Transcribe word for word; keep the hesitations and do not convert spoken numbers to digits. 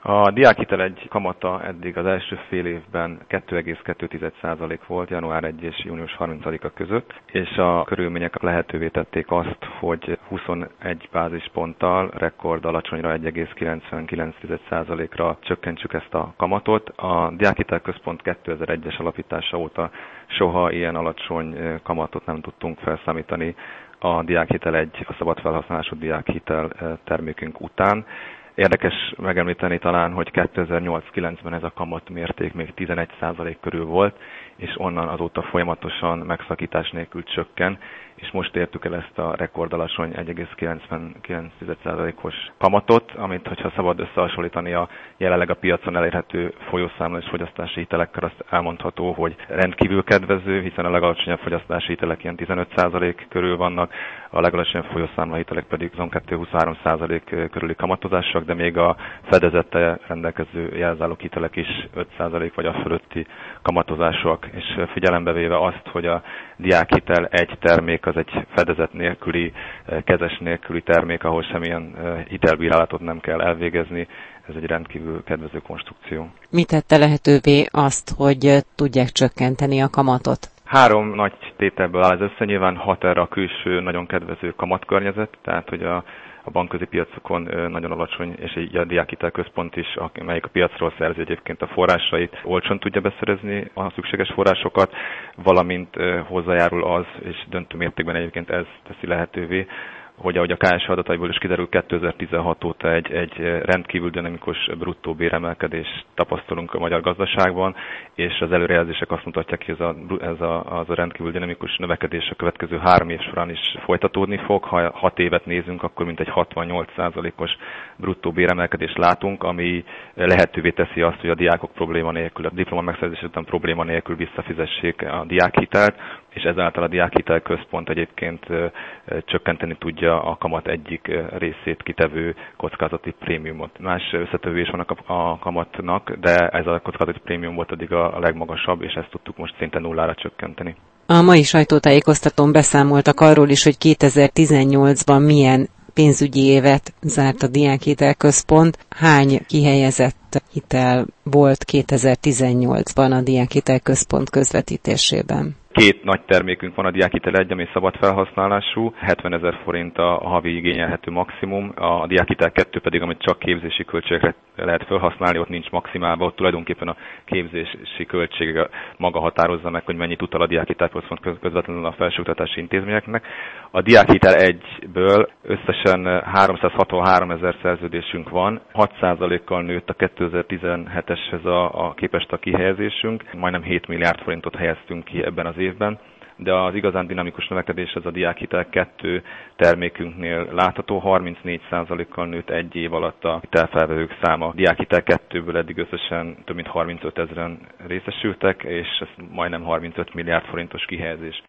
A diákhitel egy kamata eddig az első fél évben kettő egész kettő százalék volt január elsején és június harmincadika között, és a körülmények lehetővé tették azt, hogy huszonegy bázisponttal rekord alacsonyra egy egész kilencvenkilenc százalékra csökkentsük ezt a kamatot. A Diákhitelközpont kétezer-egyes alapítása óta soha ilyen alacsony kamatot nem tudtunk felszámítani a Diákhitel egy, a szabad felhasználású diákhitel termékünk után. Érdekes megemlíteni talán, hogy kétezer-nyolc-kilencben ez a kamat mérték még tizenegy százalék körül volt, és onnan azóta folyamatosan megszakítás nélkül csökken, és most értük el ezt a rekordalacsony egy egész kilencvenkilenc százalékos kamatot, amit, hogyha szabad összehasonlítani a jelenleg a piacon elérhető folyószámla és fogyasztási hitelekkel, azt elmondható, hogy rendkívül kedvező, hiszen a legalacsonyabb fogyasztási hitelek ilyen tizenöt százalék körül vannak, a legalacsonyabb folyószámla hitelek pedig huszonkettő-huszonhárom százalék körüli kamatozások, de még a fedezettel rendelkező jelzálók hitelek is öt százalék vagy a fölötti kamatozások, és figyelembe véve azt, hogy a diákhitel egy termék az egy fedezet nélküli, kezes nélküli termék, ahol semmilyen hitelbírálatot nem kell elvégezni, ez egy rendkívül kedvező konstrukció. Mi tette lehetővé azt, hogy tudják csökkenteni a kamatot? Három nagy tételből áll ez össze, nyilván hat erre a külső nagyon kedvező kamatkörnyezet, tehát hogy a a bankközi piacokon nagyon alacsony, és egy a Diákhitelközpont is, amelyik a piacról szerzi egyébként a forrásait, olcsón tudja beszerezni a szükséges forrásokat, valamint hozzájárul az, és döntő mértékben egyébként ez teszi lehetővé, hogy ahogy a ká es há adataiból is kiderül, kétezer-tizenhat óta egy, egy rendkívül dinamikus bruttó béremelkedést tapasztalunk a magyar gazdaságban, és az előrejelzések azt mutatják, hogy ez a, ez a, az a rendkívül dinamikus növekedés a következő három év során is folytatódni fog. Ha hat évet nézünk, akkor mintegy hatvannyolc százalékos bruttó béremelkedést látunk, ami lehetővé teszi azt, hogy a diákok probléma nélkül, a diploma megszerzés után probléma nélkül visszafizessék a diákhitelt, és ezáltal a Diákhitelközpont egyébként csökkenteni tudja a kamat egyik részét kitevő kockázati prémiumot. Más összetevő van a kamatnak, de ez a kockázati prémium volt addig a legmagasabb, és ezt tudtuk most szinte nullára csökkenteni. A mai sajtótájékoztatón beszámoltak arról is, hogy kétezer-tizennyolcban milyen pénzügyi évet zárt a Diákhitelközpont. Hány kihelyezett hitel volt kétezer-tizennyolcban a Diákhitelközpont közvetítésében? Két nagy termékünk van, a Diákhitel egy, ami szabad felhasználású, hetvenezer forint a havi igényelhető maximum, a Diákhitel kettő pedig, amit csak képzési költségre lehet felhasználni, ott nincs maximálva, ott tulajdonképpen a képzési költség maga határozza meg, hogy mennyit utal a Diákhitelközpont közvetlenül a felsőoktatási intézményeknek. A Diákhitel egyből összesen háromszázhatvanhárom ezer szerződésünk van, hat százalékkal nőtt a kétezer-tizenheteshez a, a képest a kihelyezésünk, majdnem hét milliárd forintot helyeztünk ki ebben az évben, de az igazán dinamikus növekedés az a Diákhitel kettő termékünknél látható, harmincnégy százalékkal nőtt egy év alatt a hitelfelvevők száma. A Diákhitel kettőből eddig összesen több mint harmincöt ezeren részesültek, és ez majdnem harmincöt milliárd forintos kihelyezés.